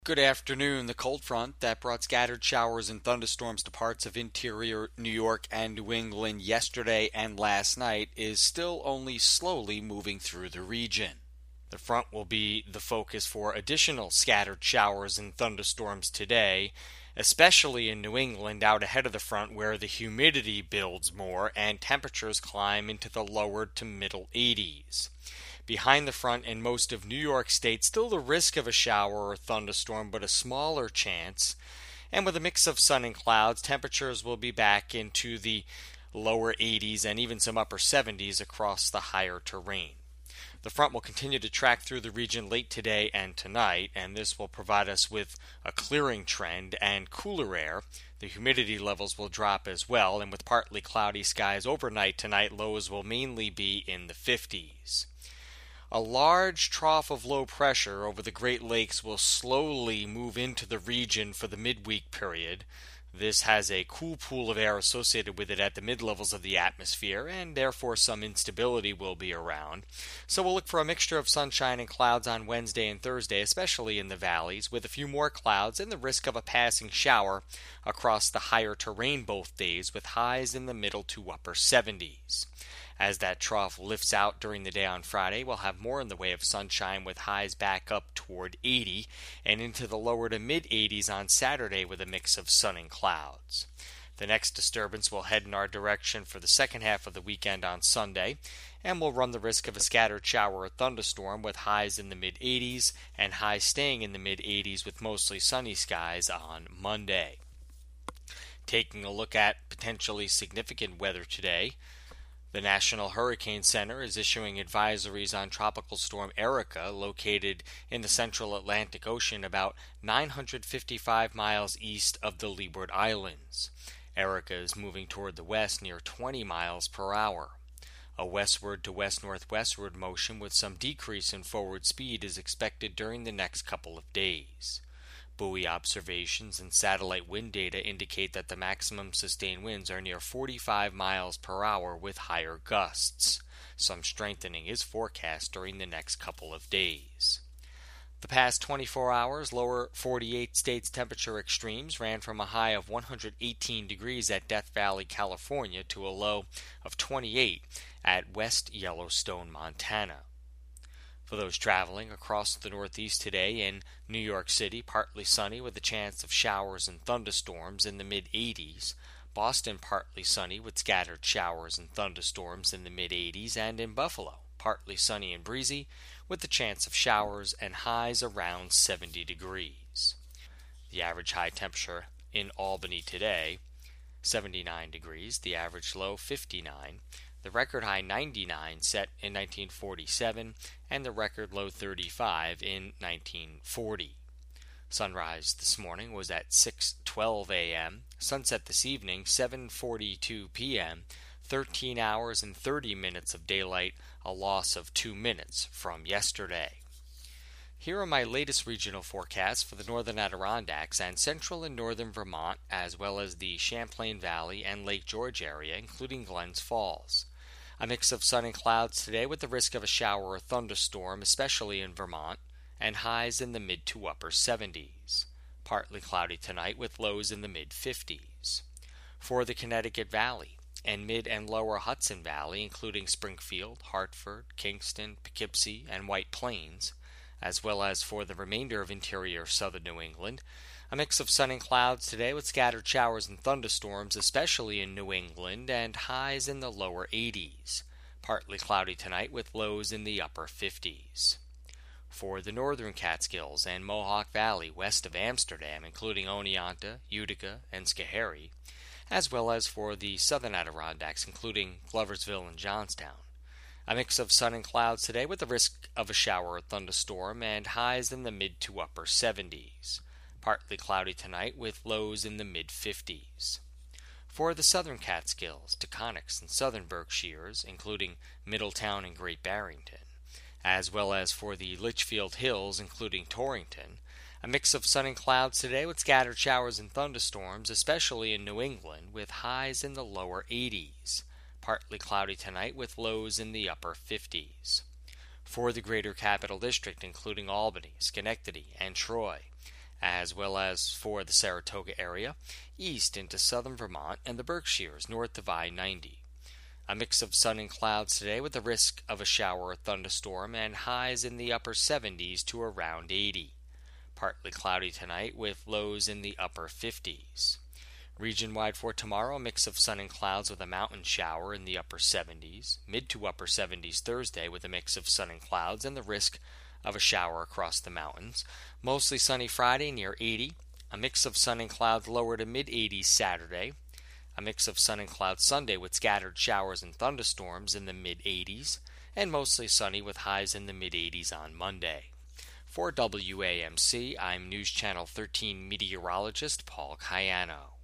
Good afternoon. The cold front that brought scattered showers and thunderstorms to parts of interior New York and New England yesterday and last night is still only slowly moving through the region. The front will be the focus for additional scattered showers and thunderstorms today, especially in New England out ahead of the front where the humidity builds more and temperatures climb into the lower to middle 80s. Behind the front in most of New York State, still the risk of a shower or thunderstorm, but a smaller chance. And with a mix of sun and clouds, temperatures will be back into the lower 80s and even some upper 70s across the higher terrain. The front will continue to track through the region late today and tonight, and this will provide us with a clearing trend and cooler air. The humidity levels will drop as well, and with partly cloudy skies overnight tonight, lows will mainly be in the 50s. A large trough of low pressure over the Great Lakes will slowly move into the region for the midweek period. This has a cool pool of air associated with it at the mid-levels of the atmosphere, and therefore some instability will be around. So we'll look for a mixture of sunshine and clouds on Wednesday and Thursday, especially in the valleys, with a few more clouds and the risk of a passing shower across the higher terrain both days, with highs in the middle to upper 70s. As that trough lifts out during the day on Friday, we'll have more in the way of sunshine with highs back up toward 80 and into the lower to mid 80s on Saturday with a mix of sun and clouds. The next disturbance will head in our direction for the second half of the weekend on Sunday, and we'll run the risk of a scattered shower or thunderstorm with highs in the mid 80s and highs staying in the mid 80s with mostly sunny skies on Monday. Taking a look at potentially significant weather today, the National Hurricane Center is issuing advisories on Tropical Storm Erika, located in the central Atlantic Ocean about 955 miles east of the Leeward Islands. Erika is moving toward the west near 20 miles per hour. A westward to west-northwestward motion with some decrease in forward speed is expected during the next couple of days. Buoy observations and satellite wind data indicate that the maximum sustained winds are near 45 miles per hour with higher gusts. Some strengthening is forecast during the next couple of days. The past 24 hours, lower 48 states temperature extremes ran from a high of 118 degrees at Death Valley, California, to a low of 28 at West Yellowstone, Montana. For those traveling across the Northeast today, in New York City, partly sunny with a chance of showers and thunderstorms in the mid-80s. Boston, partly sunny with scattered showers and thunderstorms in the mid-80s. And in Buffalo, partly sunny and breezy with the chance of showers and highs around 70 degrees. The average high temperature in Albany today, 79 degrees. The average low, 59. The record high 99 set in 1947 and the record low 35 in 1940. Sunrise this morning was at 6:12 a.m. Sunset this evening 7:42 p.m. 13 hours and 30 minutes of daylight, a loss of 2 minutes from yesterday. Here are my latest regional forecasts for the northern Adirondacks and central and northern Vermont, as well as the Champlain Valley and Lake George area, including Glens Falls. A mix of sun and clouds today with the risk of a shower or thunderstorm, especially in Vermont, and highs in the mid to upper 70s. Partly cloudy tonight with lows in the mid 50s. For the Connecticut Valley and mid and lower Hudson Valley, including Springfield, Hartford, Kingston, Poughkeepsie, and White Plains, as well as for the remainder of interior southern New England, a mix of sun and clouds today with scattered showers and thunderstorms, especially in New England, and highs in the lower 80s. Partly cloudy tonight with lows in the upper 50s. For the northern Catskills and Mohawk Valley west of Amsterdam, including Oneonta, Utica, and Schoharie, as well as for the southern Adirondacks, including Gloversville and Johnstown. A mix of sun and clouds today with the risk of a shower or thunderstorm and highs in the mid to upper 70s. Partly cloudy tonight with lows in the mid 50s. For the southern Catskills, Taconics, and southern Berkshires, including Middletown and Great Barrington, as well as for the Litchfield Hills, including Torrington, a mix of sun and clouds today with scattered showers and thunderstorms, especially in New England, with highs in the lower 80s. Partly cloudy tonight with lows in the upper 50s. For the Greater Capital District, including Albany, Schenectady, and Troy, as well as for the Saratoga area, east into southern Vermont and the Berkshires north of I-90. A mix of sun and clouds today with the risk of a shower or thunderstorm and highs in the upper 70s to around 80. Partly cloudy tonight with lows in the upper 50s. Region-wide for tomorrow, a mix of sun and clouds with a mountain shower in the upper 70s. Mid to upper 70s Thursday with a mix of sun and clouds and the risk of a shower across the mountains. Mostly sunny Friday near 80. A mix of sun and clouds lower to mid-80s Saturday. A mix of sun and clouds Sunday with scattered showers and thunderstorms in the mid-80s. And mostly sunny with highs in the mid-80s on Monday. For WAMC, I'm News Channel 13 meteorologist Paul Cayano.